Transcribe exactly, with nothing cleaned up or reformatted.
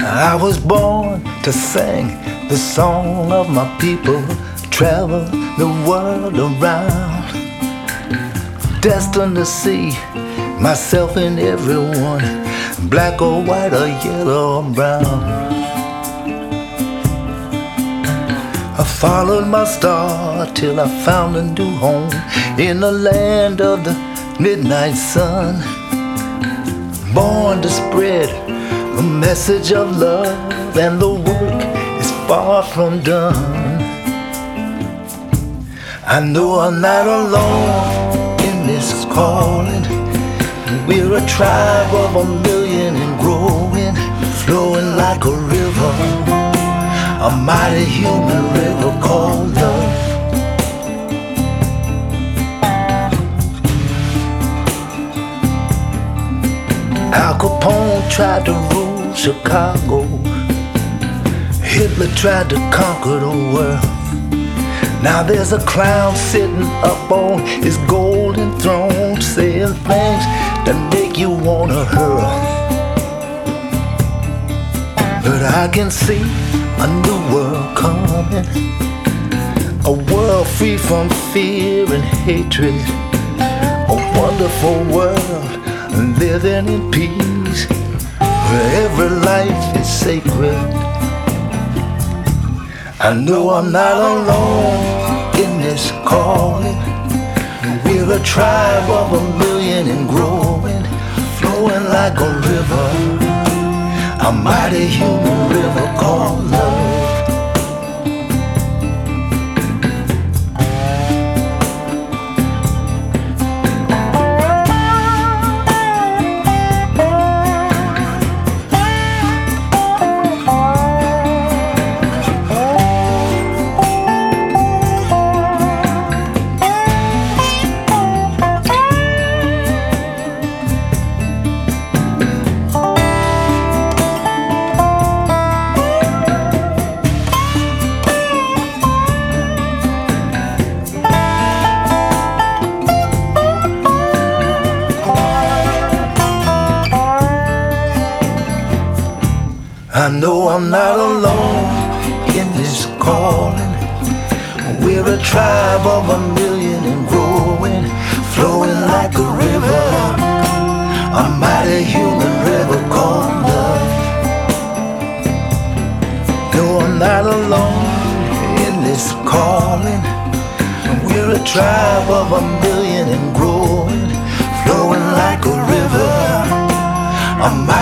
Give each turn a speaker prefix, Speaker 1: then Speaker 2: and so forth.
Speaker 1: I was born to sing the song of my people, travel the world around, destined to see myself in everyone, black or white or yellow or brown. I followed my star till I found a new home in the land of the midnight sun, born to spread a message of love, and the work is far from done. I know I'm not alone in this calling. We're a tribe of a million and growing, flowing like a river, a mighty human river called love. Al Capone tried to rule Chicago. Hitler tried to conquer the world. Now there's a clown sitting up on his golden throne, saying things that make you wanna hurl. But I can see a new world coming, a world free from fear and hatred, a wonderful world living in peace, where every life is sacred. I know I'm not alone in this calling. We're a tribe of a million and growing, flowing like a river, a mighty human river called love. I know I'm not alone in this calling. We're a tribe of a million and growing, flowing like a river, a mighty human river called love. No, I'm not alone in this calling. We're a tribe of a million and growing, flowing like a river, a